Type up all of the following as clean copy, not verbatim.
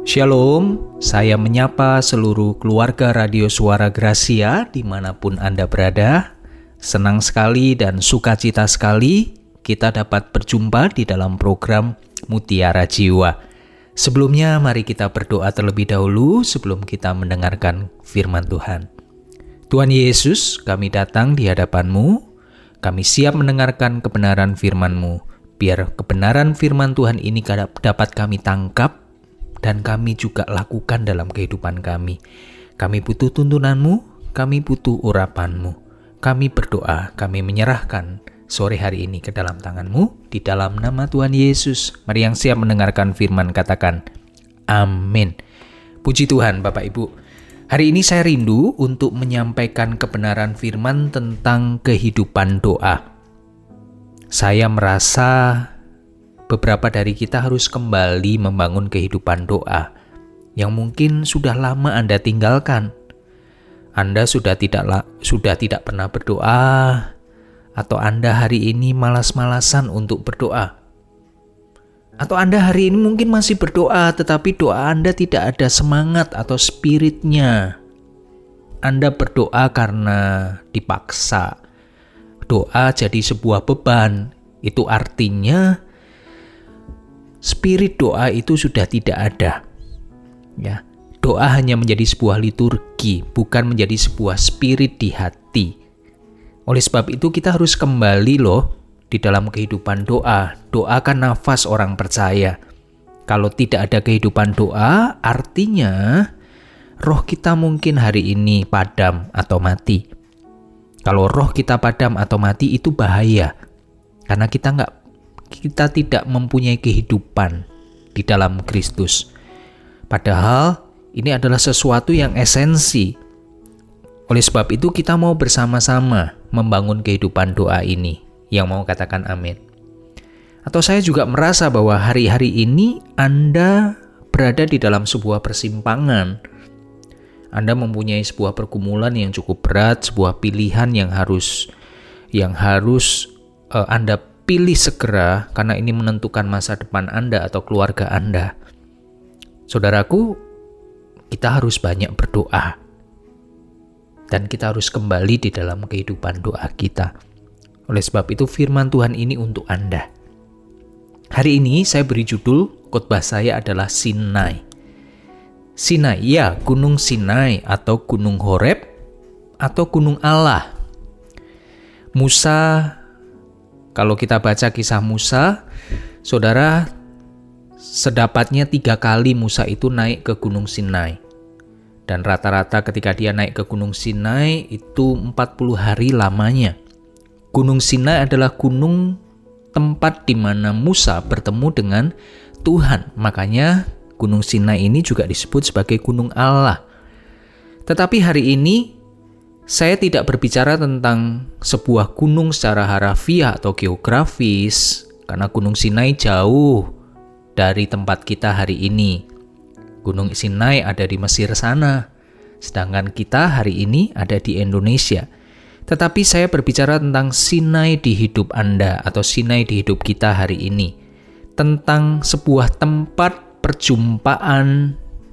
Shalom, saya menyapa seluruh keluarga Radio Suara Gracia dimanapun Anda berada. Senang sekali dan sukacita sekali kita dapat berjumpa di dalam program Mutiara Jiwa. Sebelumnya mari kita berdoa terlebih dahulu sebelum kita mendengarkan firman Tuhan. Tuhan Yesus, kami datang di hadapan-Mu, kami siap mendengarkan kebenaran firman-Mu. Biar kebenaran firman Tuhan ini dapat kami tangkap dan kami juga lakukan dalam kehidupan kami. Kami butuh tuntunan-Mu, kami butuh urapan-Mu. Kami berdoa, kami menyerahkan sore hari ini ke dalam tangan-Mu, di dalam nama Tuhan Yesus. Mari yang siap mendengarkan firman katakan, amin. Puji Tuhan Bapak Ibu. Hari ini saya rindu untuk menyampaikan kebenaran firman tentang kehidupan doa. Saya merasa beberapa dari kita harus kembali membangun kehidupan doa yang mungkin sudah lama Anda tinggalkan. Anda sudah tidak pernah berdoa, atau Anda hari ini malas-malasan untuk berdoa. Atau Anda hari ini mungkin masih berdoa, tetapi doa Anda tidak ada semangat atau spiritnya. Anda berdoa karena dipaksa. Doa jadi sebuah beban. Itu artinya spirit doa itu sudah tidak ada. Ya, doa hanya menjadi sebuah liturgi, bukan menjadi sebuah spirit di hati. Oleh sebab itu kita harus kembali di dalam kehidupan doa. Doa kan nafas orang percaya. Kalau tidak ada kehidupan doa, artinya roh kita mungkin hari ini padam atau mati. Kalau roh kita padam atau mati itu bahaya. Karena kita tidak mempunyai kehidupan di dalam Kristus. Padahal ini adalah sesuatu yang esensi. Oleh sebab itu kita mau bersama-sama membangun kehidupan doa ini. Yang mau katakan amin. Atau saya juga merasa bahwa hari-hari ini Anda berada di dalam sebuah persimpangan. Anda mempunyai sebuah pergumulan yang cukup berat, sebuah pilihan yang harus Anda pilih segera karena ini menentukan masa depan Anda atau keluarga Anda. Saudaraku, kita harus banyak berdoa. Dan kita harus kembali di dalam kehidupan doa kita. Oleh sebab itu firman Tuhan ini untuk Anda. Hari ini saya beri judul, khotbah saya adalah Sinai. Sinai, ya, Gunung Sinai atau Gunung Horeb atau Gunung Allah. Musa, kalau kita baca kisah Musa, saudara, sedapatnya 3 kali Musa itu naik ke Gunung Sinai. Dan rata-rata ketika dia naik ke Gunung Sinai itu 40 hari lamanya. Gunung Sinai adalah gunung tempat di mana Musa bertemu dengan Tuhan. Makanya Gunung Sinai ini juga disebut sebagai Gunung Allah. Tetapi hari ini saya tidak berbicara tentang sebuah gunung secara harafiah atau geografis, karena Gunung Sinai jauh dari tempat kita hari ini. Gunung Sinai ada di Mesir sana, sedangkan kita hari ini ada di Indonesia. Tetapi saya berbicara tentang Sinai di hidup Anda atau Sinai di hidup kita hari ini. Tentang sebuah tempat perjumpaan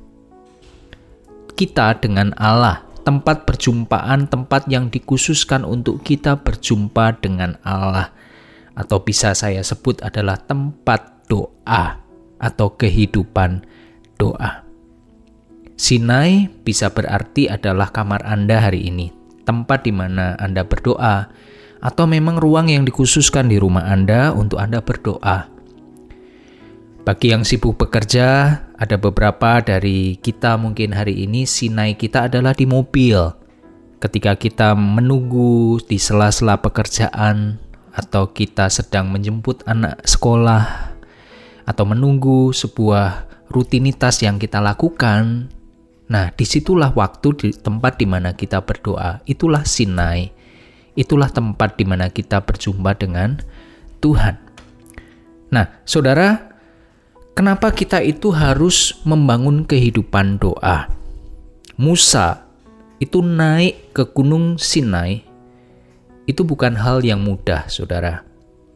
kita dengan Allah. Tempat perjumpaan, tempat yang dikhususkan untuk kita berjumpa dengan Allah. Atau bisa saya sebut adalah tempat doa atau kehidupan doa. Sinai bisa berarti adalah kamar Anda hari ini. Tempat di mana Anda berdoa. Atau memang ruang yang dikhususkan di rumah Anda untuk Anda berdoa. Bagi yang sibuk bekerja, ada beberapa dari kita mungkin hari ini Sinai kita adalah di mobil. Ketika kita menunggu di sela-sela pekerjaan atau kita sedang menjemput anak sekolah atau menunggu sebuah rutinitas yang kita lakukan. Nah, disitulah waktu di tempat di mana kita berdoa. Itulah Sinai. Itulah tempat di mana kita berjumpa dengan Tuhan. Nah, saudara, kenapa kita itu harus membangun kehidupan doa? Musa itu naik ke Gunung Sinai, itu bukan hal yang mudah, saudara.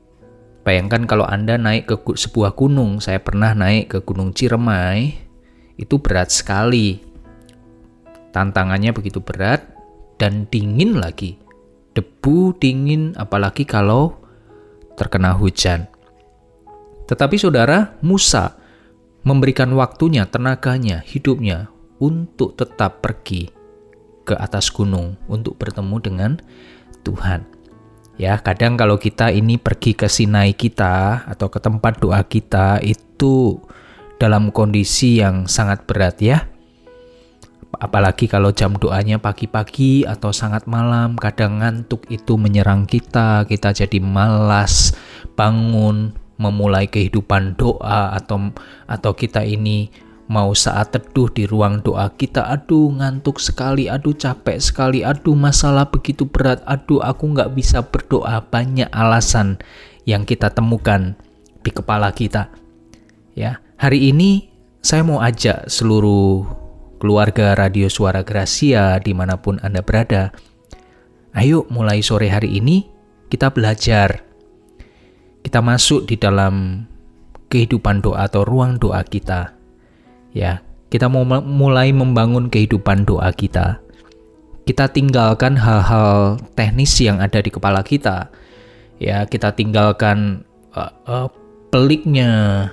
Bayangkan kalau Anda naik ke sebuah gunung, saya pernah naik ke Gunung Ciremai, itu berat sekali. Tantangannya begitu berat dan dingin lagi. Debu dingin, apalagi kalau terkena hujan. Tetapi saudara, Musa memberikan waktunya, tenaganya, hidupnya untuk tetap pergi ke atas gunung untuk bertemu dengan Tuhan. Ya, kadang kalau kita ini pergi ke Sinai kita atau ke tempat doa kita itu dalam kondisi yang sangat berat ya. Apalagi kalau jam doanya pagi-pagi atau sangat malam, kadang ngantuk itu menyerang kita jadi malas bangun, memulai kehidupan doa atau kita ini mau saat teduh di ruang doa kita, aduh ngantuk sekali, aduh capek sekali, aduh masalah begitu berat, aduh aku gak bisa berdoa. Banyak alasan yang kita temukan di kepala kita. Ya, hari ini saya mau ajak seluruh keluarga Radio Suara Gracia dimanapun Anda berada. Ayo mulai sore hari ini kita belajar. Kita masuk di dalam kehidupan doa atau ruang doa kita. Ya, kita mau mulai membangun kehidupan doa kita. Kita tinggalkan hal-hal teknis yang ada di kepala kita. Ya, kita tinggalkan peliknya,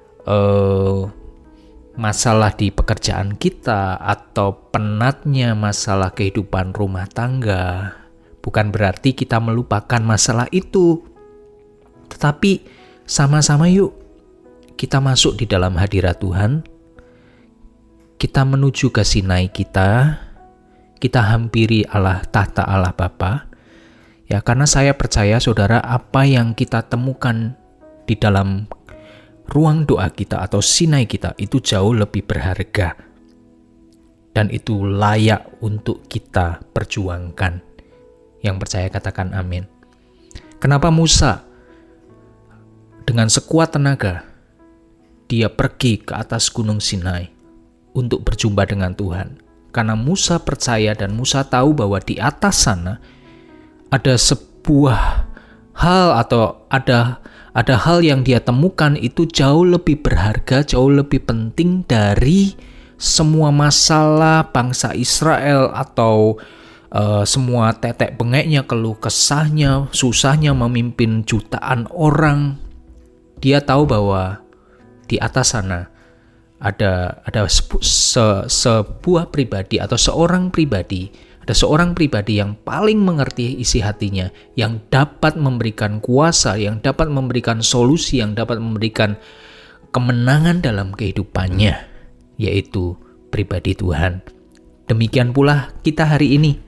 masalah di pekerjaan kita atau penatnya masalah kehidupan rumah tangga. Bukan berarti kita melupakan masalah itu. Tetapi sama-sama yuk kita masuk di dalam hadirat Tuhan. Kita menuju ke Sinai kita. Kita hampiri tahta Allah Bapa. Ya, karena saya percaya saudara, apa yang kita temukan di dalam ruang doa kita atau Sinai kita itu jauh lebih berharga dan itu layak untuk kita perjuangkan. Yang percaya katakan amin. Kenapa Musa dengan sekuat tenaga dia pergi ke atas gunung Sinai untuk berjumpa dengan Tuhan? Karena Musa percaya dan Musa tahu bahwa di atas sana ada sebuah hal atau ada hal yang dia temukan itu jauh lebih berharga, jauh lebih penting dari semua masalah bangsa Israel atau semua tetek bengeknya, keluh kesahnya, susahnya memimpin jutaan orang. Dia tahu bahwa di atas sana ada sebuah pribadi atau seorang pribadi. Ada seorang pribadi yang paling mengerti isi hatinya, yang dapat memberikan kuasa, yang dapat memberikan solusi, yang dapat memberikan kemenangan dalam kehidupannya, yaitu pribadi Tuhan. Demikian pula kita hari ini.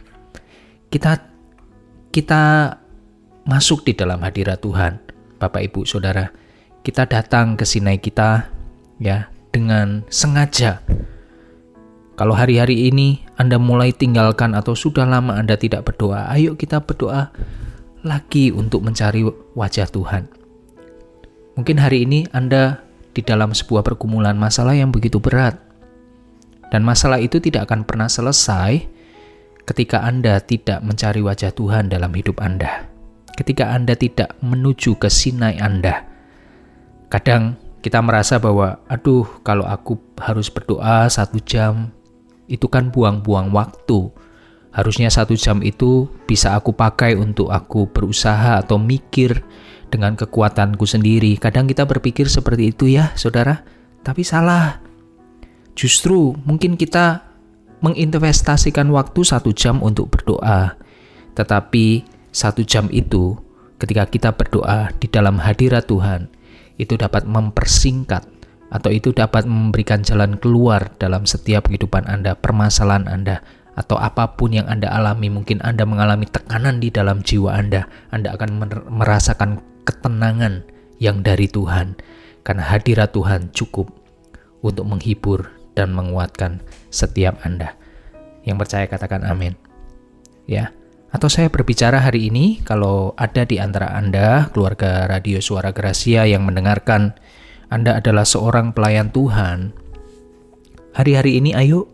Kita masuk di dalam hadirat Tuhan, Bapak Ibu Saudara. Kita datang ke Sinai kita ya dengan sengaja. Kalau hari-hari ini Anda mulai tinggalkan atau sudah lama Anda tidak berdoa, ayo kita berdoa lagi untuk mencari wajah Tuhan. Mungkin hari ini Anda di dalam sebuah pergumulan masalah yang begitu berat. Dan masalah itu tidak akan pernah selesai ketika Anda tidak mencari wajah Tuhan dalam hidup Anda. Ketika Anda tidak menuju ke Sinai Anda. Kadang kita merasa bahwa, aduh kalau aku harus berdoa 1 jam, itu kan buang-buang waktu. Harusnya 1 jam itu bisa aku pakai untuk aku berusaha atau mikir dengan kekuatanku sendiri. Kadang kita berpikir seperti itu ya saudara, tapi salah. Justru mungkin kita menginvestasikan waktu 1 jam untuk berdoa. Tetapi 1 jam itu ketika kita berdoa di dalam hadirat Tuhan, itu dapat mempersingkat atau itu dapat memberikan jalan keluar dalam setiap kehidupan Anda, permasalahan Anda, atau apapun yang Anda alami. Mungkin Anda mengalami tekanan di dalam jiwa Anda akan merasakan ketenangan yang dari Tuhan. Karena hadirat Tuhan cukup untuk menghibur dan menguatkan setiap Anda. Yang percaya katakan amin. Ya. Atau saya berbicara hari ini, kalau ada di antara Anda, keluarga Radio Suara Gracia yang mendengarkan, Anda adalah seorang pelayan Tuhan. Hari-hari ini ayo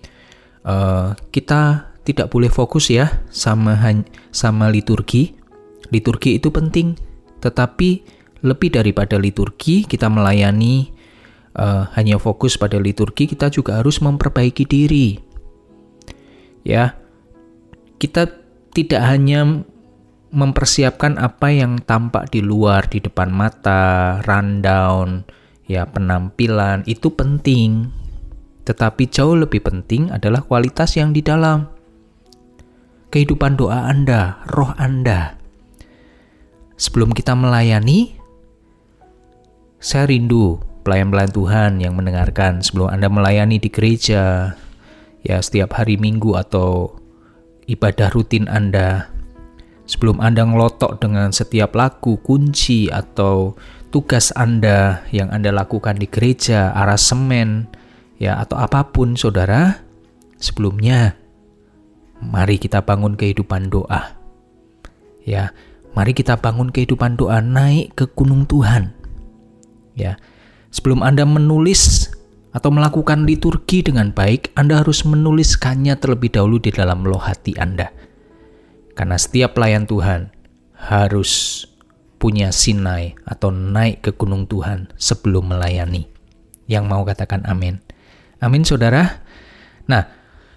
kita tidak boleh fokus ya sama liturgi. Liturgi itu penting, tetapi lebih daripada liturgi kita melayani hanya fokus pada liturgi, kita juga harus memperbaiki diri. Ya, kita tidak hanya mempersiapkan apa yang tampak di luar, di depan mata, rundown, ya penampilan, itu penting. Tetapi jauh lebih penting adalah kualitas yang di dalam. Kehidupan doa Anda, roh Anda. Sebelum kita melayani, saya rindu pelayan-pelayan Tuhan yang mendengarkan sebelum Anda melayani di gereja, ya setiap hari Minggu atau ibadah rutin Anda. Sebelum Anda ngelotok dengan setiap lagu, kunci, atau tugas Anda yang Anda lakukan di gereja, arasemen, ya atau apapun saudara, sebelumnya mari kita bangun kehidupan doa. Ya, mari kita bangun kehidupan doa, naik ke gunung Tuhan. Ya, sebelum Anda menulis atau melakukan liturgi dengan baik, Anda harus menuliskannya terlebih dahulu di dalam loh hati Anda. Karena setiap pelayan Tuhan harus punya sinai atau naik ke gunung Tuhan sebelum melayani. Yang mau katakan amin. Amin saudara. Nah,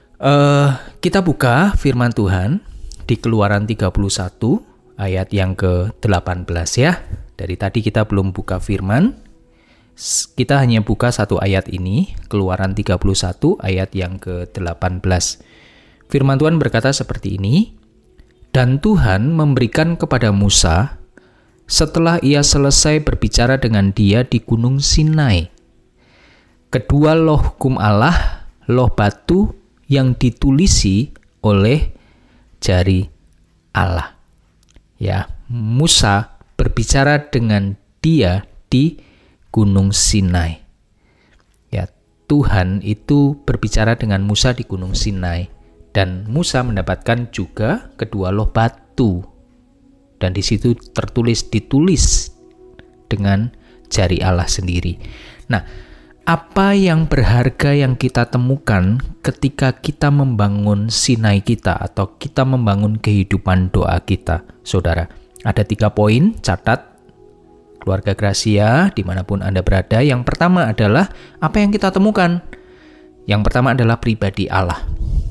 kita buka firman Tuhan di Keluaran 31 ayat yang ke-18 ya. Dari tadi kita belum buka firman. Kita hanya buka satu ayat ini, Keluaran 31 ayat yang ke-18. Firman Tuhan berkata seperti ini, "Dan Tuhan memberikan kepada Musa setelah ia selesai berbicara dengan dia di Gunung Sinai, kedua loh hukum Allah, loh batu yang ditulisi oleh jari Allah." Ya, Musa berbicara dengan dia di Gunung Sinai. Ya, Tuhan itu berbicara dengan Musa di Gunung Sinai, dan Musa mendapatkan juga kedua loh batu. Dan di situ ditulis dengan jari Allah sendiri. Nah, apa yang berharga yang kita temukan ketika kita membangun Sinai kita atau kita membangun kehidupan doa kita, saudara? Ada 3 poin, catat keluarga Gracia dimanapun Anda berada. Yang pertama adalah apa yang kita temukan. Yang pertama adalah pribadi Allah.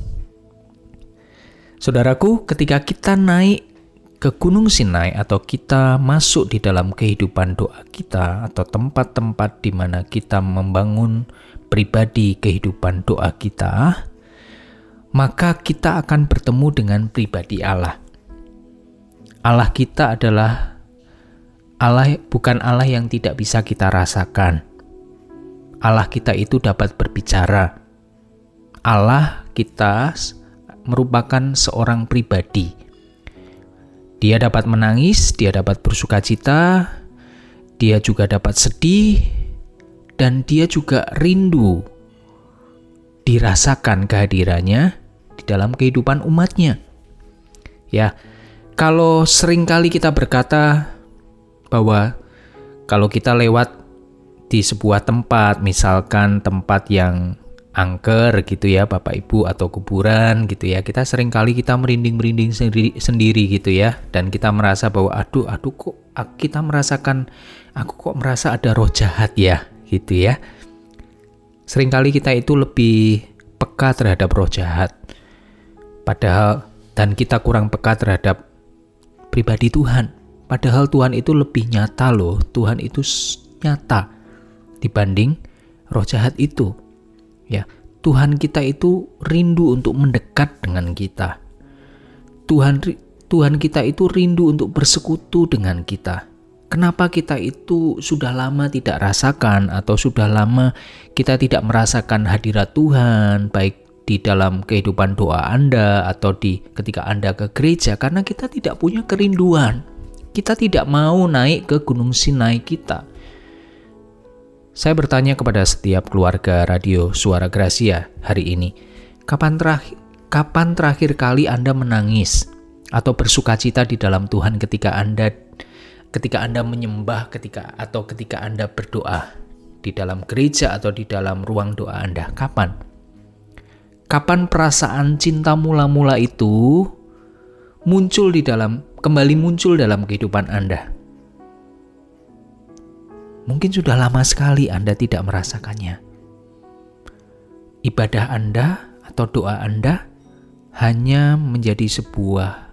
Saudaraku, ketika kita naik ke Gunung Sinai atau kita masuk di dalam kehidupan doa kita atau tempat-tempat di mana kita membangun pribadi kehidupan doa kita, maka kita akan bertemu dengan pribadi Allah. Allah kita adalah Allah, bukan Allah yang tidak bisa kita rasakan. Allah kita itu dapat berbicara. Allah kita merupakan seorang pribadi. Dia dapat menangis, dia dapat bersukacita, dia juga dapat sedih, dan dia juga rindu dirasakan kehadirannya di dalam kehidupan umatnya. Ya, kalau seringkali kita berkata bahwa kalau kita lewat di sebuah tempat, misalkan tempat yang angker gitu ya Bapak Ibu, atau kuburan gitu ya, kita seringkali kita merinding-merinding sendiri gitu ya, dan kita merasa bahwa aduh kok kita merasakan, aku kok merasa ada roh jahat ya gitu ya. Seringkali kita itu lebih peka terhadap roh jahat, padahal dan kita kurang peka terhadap pribadi Tuhan. Padahal Tuhan itu lebih nyata loh, Tuhan itu nyata dibanding roh jahat itu. Ya, Tuhan kita itu rindu untuk mendekat dengan kita. Tuhan kita itu rindu untuk bersekutu dengan kita. Kenapa kita itu sudah lama tidak rasakan atau sudah lama kita tidak merasakan hadirat Tuhan, baik di dalam kehidupan doa Anda atau ketika Anda ke gereja? Karena kita tidak punya kerinduan. Kita tidak mau naik ke Gunung Sinai kita. Saya bertanya kepada setiap keluarga Radio Suara Gracia hari ini, kapan terakhir kali Anda menangis atau bersukacita di dalam Tuhan ketika Anda menyembah, ketika Anda berdoa di dalam gereja atau di dalam ruang doa Anda? Kapan? Kapan perasaan cinta mula-mula itu kembali muncul dalam kehidupan Anda? Mungkin sudah lama sekali Anda tidak merasakannya. Ibadah Anda atau doa Anda hanya menjadi sebuah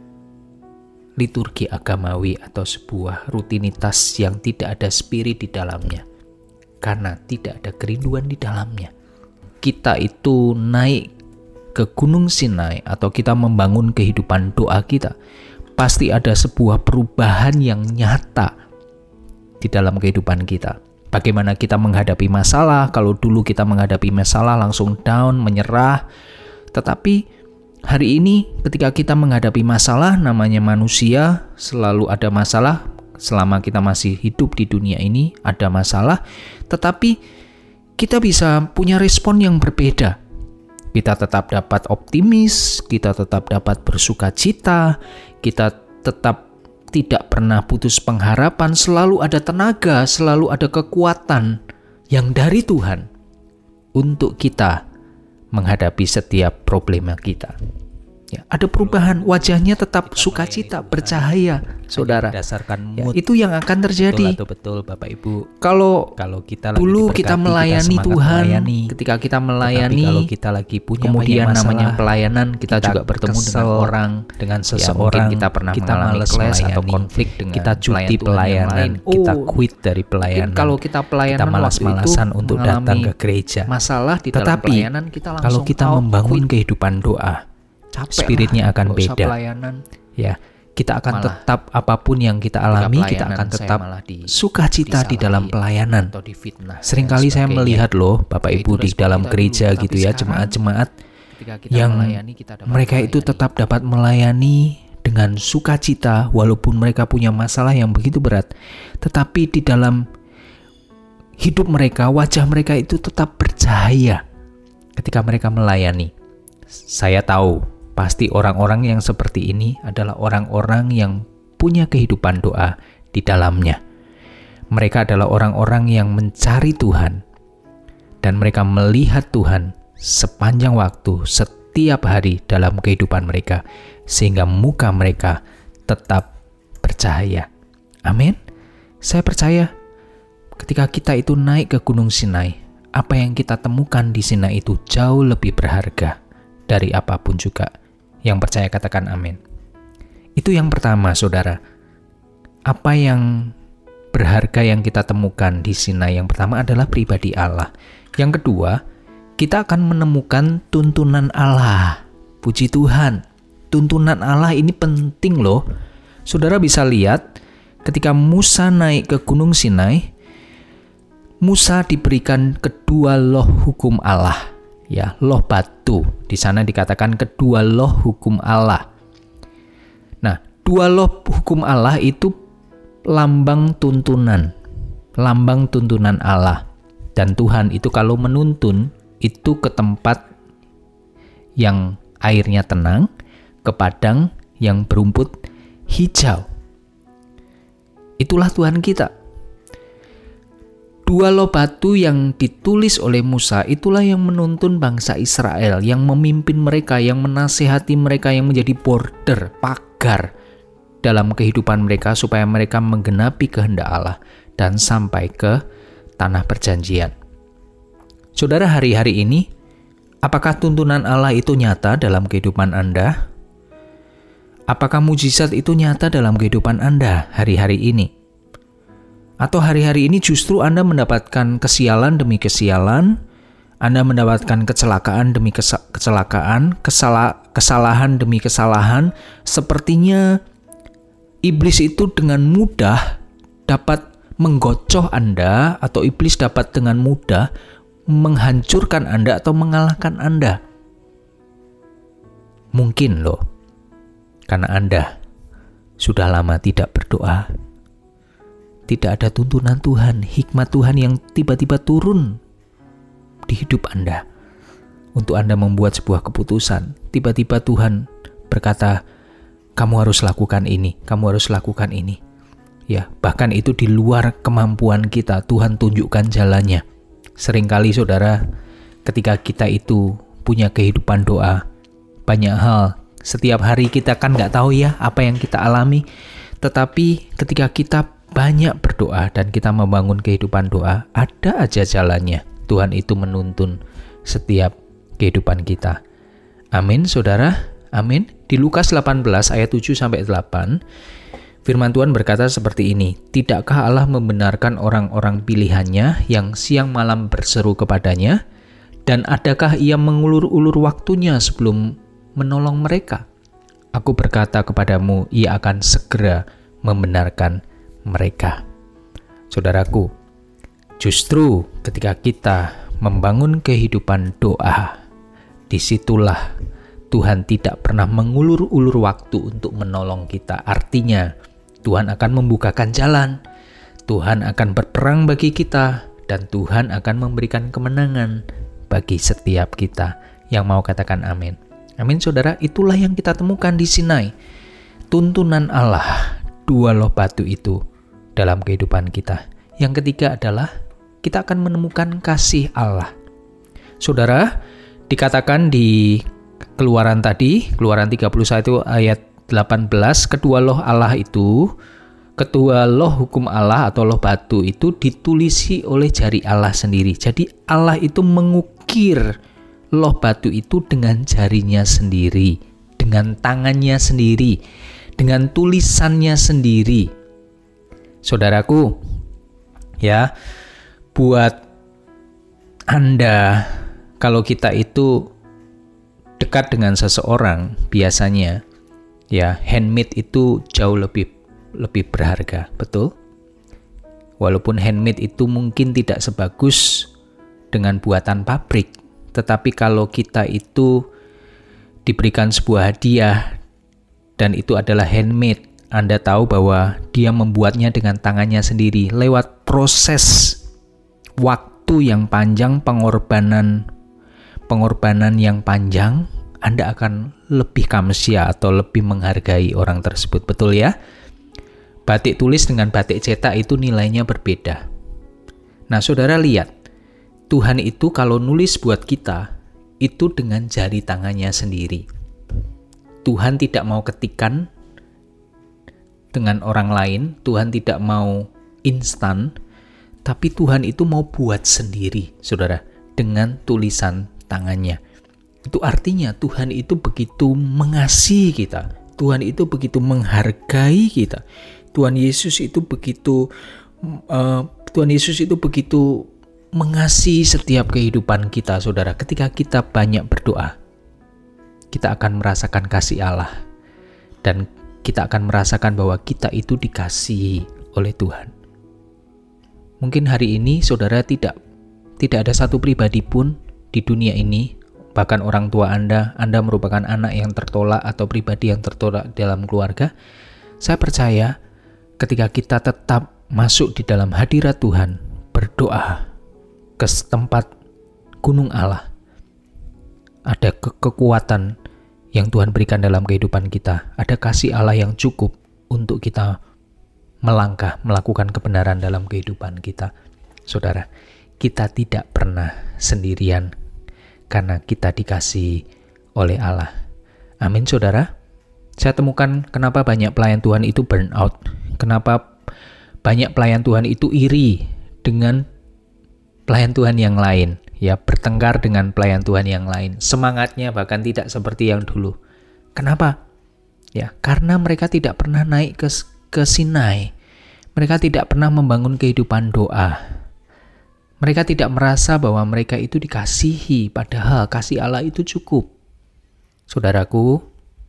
liturgi agamawi atau sebuah rutinitas yang tidak ada spirit di dalamnya, karena tidak ada kerinduan di dalamnya. Kita itu naik ke Gunung Sinai atau kita membangun kehidupan doa kita, pasti ada sebuah perubahan yang nyata di dalam kehidupan kita. Bagaimana kita menghadapi masalah? Kalau dulu kita menghadapi masalah langsung down, menyerah. Tetapi hari ini ketika kita menghadapi masalah, namanya manusia selalu ada masalah. Selama kita masih hidup di dunia ini ada masalah. Tetapi kita bisa punya respon yang berbeda. Kita tetap dapat optimis, kita tetap dapat bersuka cita, kita tetap tidak pernah putus pengharapan, selalu ada tenaga, selalu ada kekuatan yang dari Tuhan untuk kita menghadapi setiap problema kita. Ya, ada perubahan, wajahnya tetap sukacita, bercahaya, saudara. Berdasarkan mood, itu yang akan terjadi. Betul Bapak Ibu. Kalau kita dulu kita melayani Tuhan, ketika kita melayani, kalau kita lagi punya kemudian namanya pelayanan, kita juga bertemu dengan orang, dengan seseorang, kita pernah mengalami clash atau konflik dengan kita cuti pelayanan, kita quit dari pelayanan. Kalau kita pelayanan, kita malas-malasan untuk datang ke gereja. Masalah di dalam pelayanan, kita langsung kalau kita membangun kehidupan doa, spiritnya akan beda. Ya, kita akan tetap apapun yang kita alami, kita akan tetap sukacita di dalam pelayanan. Seringkali saya melihat loh, Bapak Ibu di dalam gereja gitu ya, jemaat-jemaat yang mereka itu tetap dapat melayani dengan sukacita walaupun mereka punya masalah yang begitu berat. Tetapi di dalam hidup mereka, wajah mereka itu tetap bercahaya ketika mereka melayani. Saya tahu pasti orang-orang yang seperti ini adalah orang-orang yang punya kehidupan doa di dalamnya. Mereka adalah orang-orang yang mencari Tuhan dan mereka melihat Tuhan sepanjang waktu, setiap hari dalam kehidupan mereka, sehingga muka mereka tetap bercahaya. Amin. Saya percaya ketika kita itu naik ke Gunung Sinai, apa yang kita temukan di Sinai itu jauh lebih berharga dari apapun juga. Yang percaya katakan amin. Itu yang pertama, saudara. Apa yang berharga yang kita temukan di Sinai? Yang pertama adalah pribadi Allah. Yang kedua, kita akan menemukan tuntunan Allah. Puji Tuhan. Tuntunan Allah ini penting loh. Saudara bisa lihat ketika Musa naik ke Gunung Sinai, Musa diberikan kedua loh hukum Allah. Ya, loh batu. Di sana dikatakan kedua loh hukum Allah. Nah, dua loh hukum Allah itu lambang tuntunan Allah. Dan Tuhan itu kalau menuntun itu ke tempat yang airnya tenang, ke padang yang berumput hijau. Itulah Tuhan kita. Dua loh batu yang ditulis oleh Musa itulah yang menuntun bangsa Israel, yang memimpin mereka, yang menasihati mereka, yang menjadi border, pagar dalam kehidupan mereka supaya mereka menggenapi kehendak Allah dan sampai ke tanah perjanjian. Saudara, hari-hari ini, apakah tuntunan Allah itu nyata dalam kehidupan Anda? Apakah mujizat itu nyata dalam kehidupan Anda hari-hari ini? Atau hari-hari ini justru Anda mendapatkan kesialan demi kesialan, Anda mendapatkan kecelakaan demi kecelakaan, kesalahan demi kesalahan. Sepertinya iblis itu dengan mudah dapat menggocoh Anda, atau iblis dapat dengan mudah menghancurkan Anda atau mengalahkan Anda. Mungkin loh, karena Anda sudah lama tidak berdoa. Tidak ada tuntunan Tuhan, hikmat Tuhan yang tiba-tiba turun di hidup Anda. Untuk Anda membuat sebuah keputusan, tiba-tiba Tuhan berkata, kamu harus lakukan ini, kamu harus lakukan ini. Ya, bahkan itu di luar kemampuan kita, Tuhan tunjukkan jalannya. Seringkali saudara, ketika kita itu punya kehidupan doa, banyak hal, setiap hari kita kan gak tahu ya apa yang kita alami. Tetapi ketika kita banyak berdoa dan kita membangun kehidupan doa, ada aja jalannya. Tuhan itu menuntun setiap kehidupan kita. Amin, saudara. Amin. Di Lukas 18 ayat 7-8, firman Tuhan berkata seperti ini, "Tidakkah Allah membenarkan orang-orang pilihannya yang siang malam berseru kepadanya? Dan adakah ia mengulur-ulur waktunya sebelum menolong mereka? Aku berkata kepadamu, ia akan segera membenarkan mereka." Saudaraku, justru ketika kita membangun kehidupan doa, disitulah Tuhan tidak pernah mengulur-ulur waktu untuk menolong kita. Artinya, Tuhan akan membukakan jalan, Tuhan akan berperang bagi kita, dan Tuhan akan memberikan kemenangan bagi setiap kita yang mau katakan amin. Amin, saudara. Itulah yang kita temukan di Sinai. Tuntunan Allah, 2 loh batu itu dalam kehidupan kita. Yang ketiga adalah kita akan menemukan kasih Allah. Saudara, dikatakan di Keluaran 31 ayat 18, kedua loh hukum Allah atau loh batu itu ditulisi oleh jari Allah sendiri. Jadi Allah itu mengukir loh batu itu dengan jarinya sendiri, dengan tangannya sendiri, dengan tulisannya sendiri. Saudaraku, ya, buat Anda, kalau kita itu dekat dengan seseorang, biasanya ya handmade itu jauh lebih berharga, betul? Walaupun handmade itu mungkin tidak sebagus dengan buatan pabrik, tetapi kalau kita itu diberikan sebuah hadiah dan itu adalah handmade, Anda tahu bahwa dia membuatnya dengan tangannya sendiri lewat proses waktu yang panjang, pengorbanan yang panjang, Anda akan lebih kamsia atau lebih menghargai orang tersebut, betul ya? Batik tulis dengan batik cetak itu nilainya berbeda. Nah, saudara lihat, Tuhan itu kalau nulis buat kita, itu dengan jari tangannya sendiri. Tuhan tidak mau ketikan dengan orang lain, Tuhan tidak mau instan, tapi Tuhan itu mau buat sendiri, saudara, dengan tulisan tangannya. Itu artinya Tuhan itu begitu mengasihi kita, Tuhan itu begitu menghargai kita, Tuhan Yesus itu begitu mengasihi setiap kehidupan kita, saudara. Ketika kita banyak berdoa, kita akan merasakan kasih Allah, dan kita akan merasakan bahwa kita itu dikasihi oleh Tuhan. Mungkin hari ini saudara tidak ada satu pribadi pun di dunia ini, bahkan orang tua Anda merupakan anak yang tertolak atau pribadi yang tertolak dalam keluarga. Saya percaya ketika kita tetap masuk di dalam hadirat Tuhan, berdoa ke tempat gunung Allah, ada kekuatan yang Tuhan berikan dalam kehidupan kita, ada kasih Allah yang cukup untuk kita melangkah, melakukan kebenaran dalam kehidupan kita. Saudara, kita tidak pernah sendirian karena kita dikasihi oleh Allah. Amin, saudara. Saya temukan kenapa banyak pelayan Tuhan itu burn out, kenapa banyak pelayan Tuhan itu iri dengan pelayan Tuhan yang lain, ya, bertengkar dengan pelayan Tuhan yang lain. Semangatnya bahkan tidak seperti yang dulu. Kenapa? Ya, karena mereka tidak pernah naik ke Sinai. Mereka tidak pernah membangun kehidupan doa. Mereka tidak merasa bahwa mereka itu dikasihi, padahal kasih Allah itu cukup. Saudaraku,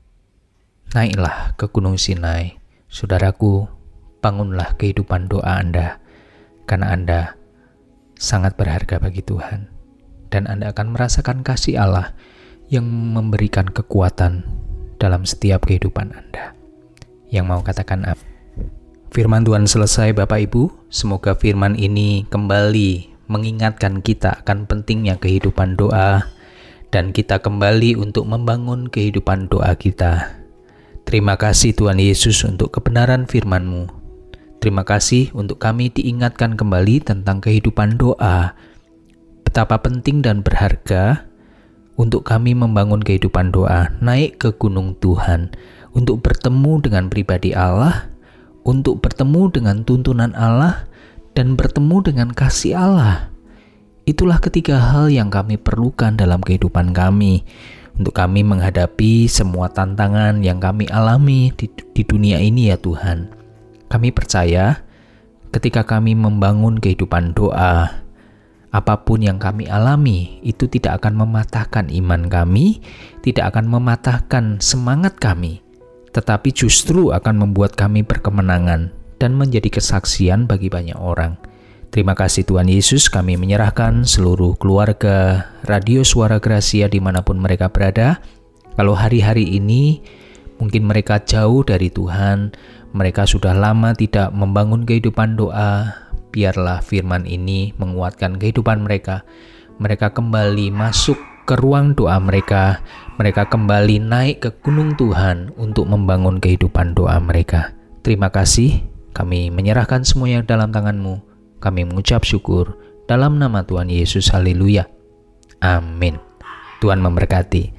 naiklah ke Gunung Sinai. Saudaraku, bangunlah kehidupan doa Anda, karena Anda sangat berharga bagi Tuhan. Dan Anda akan merasakan kasih Allah yang memberikan kekuatan dalam setiap kehidupan Anda. Yang mau katakan amin. Firman Tuhan selesai, Bapak Ibu. Semoga firman ini kembali mengingatkan kita akan pentingnya kehidupan doa, dan kita kembali untuk membangun kehidupan doa kita. Terima kasih Tuhan Yesus untuk kebenaran firman-Mu. Terima kasih untuk kami diingatkan kembali tentang kehidupan doa. Betapa penting dan berharga untuk kami membangun kehidupan doa, naik ke gunung Tuhan, untuk bertemu dengan pribadi Allah, untuk bertemu dengan tuntunan Allah dan bertemu dengan kasih Allah. Itulah ketiga hal yang kami perlukan dalam kehidupan kami, untuk kami menghadapi semua tantangan yang kami alami di dunia ini ya Tuhan. Kami percaya ketika kami membangun kehidupan doa, apapun yang kami alami itu tidak akan mematahkan iman kami, tidak akan mematahkan semangat kami, tetapi justru akan membuat kami berkemenangan dan menjadi kesaksian bagi banyak orang. Terima kasih Tuhan Yesus, kami menyerahkan seluruh keluarga Radio Suara Gracia dimanapun mereka berada. Kalau hari-hari ini mungkin mereka jauh dari Tuhan, mereka sudah lama tidak membangun kehidupan doa, biarlah firman ini menguatkan kehidupan mereka. Mereka kembali masuk ke ruang doa mereka kembali naik ke gunung Tuhan untuk membangun kehidupan doa mereka. Terima kasih, kami menyerahkan semuanya dalam tangan-Mu. Kami mengucap syukur dalam nama Tuhan Yesus, haleluya. Amin. Tuhan memberkati.